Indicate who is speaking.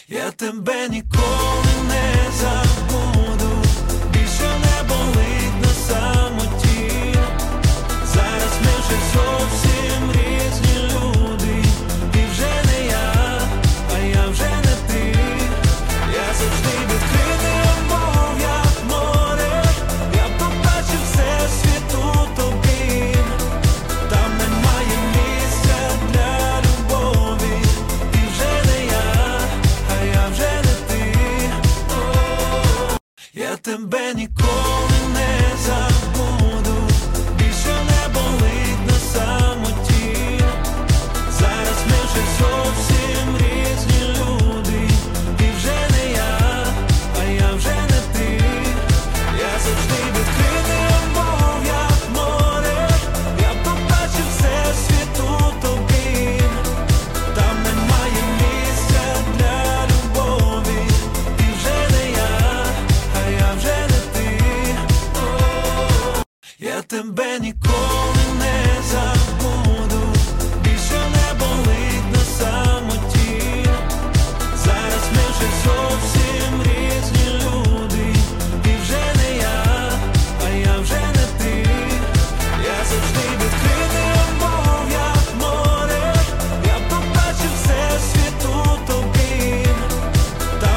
Speaker 1: Я тебе ніколи не забуду, більше не болить на самоті. Зараз ми вже зовсім різні люди. Ти вже не я, а я вже не ти. Я завжди відкритий, мов як море. Я побачив всесвіт у тобі. Там немає місця для любові. Ти вже не я, а я вже не ти. Я тебе ніколи не забуду, більше не болить на самоті. Зараз ми вже зовсім різні люди. Ти вже не я, а я вже не ти. Я завжди відкритий, мов як море. Я побачив всесвіт у тобі. Там немає місця для любові. Ти вже не я, а я вже не ти. Я тебе ніколи не забуду.